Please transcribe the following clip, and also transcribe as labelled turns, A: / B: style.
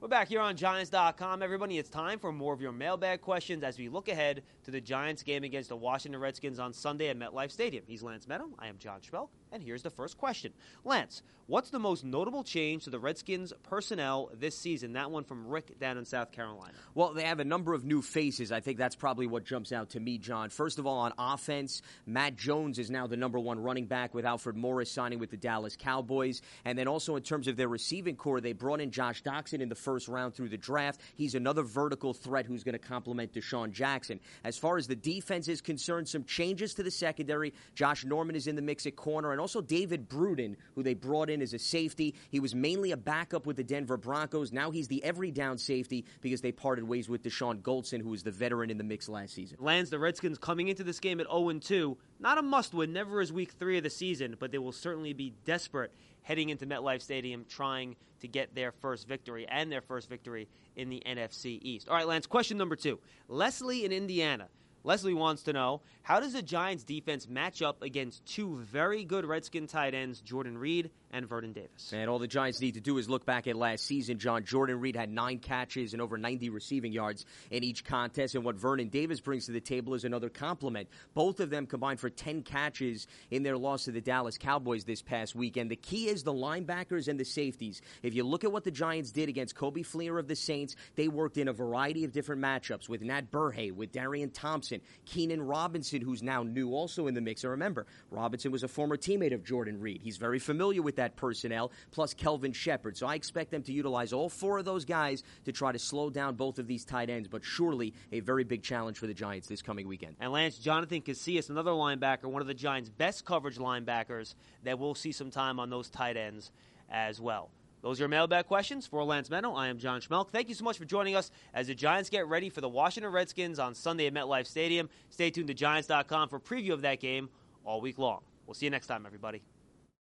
A: We're back here on Giants.com, everybody. It's time for more of your mailbag questions as we look ahead to the Giants game against the Washington Redskins on Sunday at MetLife Stadium. He's Lance Meadow. I am John Schmelk, and here's the first question. Lance, what's the most notable change to the Redskins personnel this season? That one from Rick down in South Carolina.
B: Well, they have a number of new faces. I think that's probably what jumps out to me, John. First of all, on offense, Matt Jones is now the number one running back with Alfred Morris signing with the Dallas Cowboys. And then also in terms of their receiving core, they brought in Josh Doctson in the first round through the draft. He's another vertical threat who's going to complement Deshaun Jackson. As far as the defense is concerned, some changes to the secondary. Josh Norman is in the mix at corner, and also David Bruden, who they brought in as a safety. He was mainly a backup with the Denver Broncos. Now he's the every down safety because they parted ways with Deshaun Goldson, who was the veteran in the mix last season.
A: Lance, the Redskins coming into this game at 0-2. Not a must-win, never is week 3 of the season, but they will certainly be desperate heading into MetLife Stadium trying to get their first victory and their first victory in the NFC East. All right, Lance, question number 2. Leslie in Indiana. Leslie wants to know, how does the Giants defense match up against two very good Redskin tight ends, Jordan Reed and Vernon Davis?
B: And all the Giants need to do is look back at last season, John. Jordan Reed had 9 catches and over 90 receiving yards in each contest, and what Vernon Davis brings to the table is another compliment. Both of them combined for 10 catches in their loss to the Dallas Cowboys this past weekend. The key is the linebackers and the safeties. If you look at what the Giants did against Kobe Fleener of the Saints, they worked in a variety of different matchups with Nat Burhay, with Darian Thompson, Keenan Robinson, who's now new also in the mix. And remember, Robinson was a former teammate of Jordan Reed. He's very familiar with that personnel, plus Kelvin Shepard. So I expect them to utilize all 4 of those guys to try to slow down both of these tight ends, but surely a very big challenge for the Giants this coming weekend.
A: And Lance, Jonathan Casillas, another linebacker, one of the Giants' best coverage linebackers, that will see some time on those tight ends as well. Those are your mailbag questions. For Lance Meadow, I am John Schmelk. Thank you so much for joining us as the Giants get ready for the Washington Redskins on Sunday at MetLife Stadium. Stay tuned to Giants.com for a preview of that game all week long. We'll see you next time, everybody.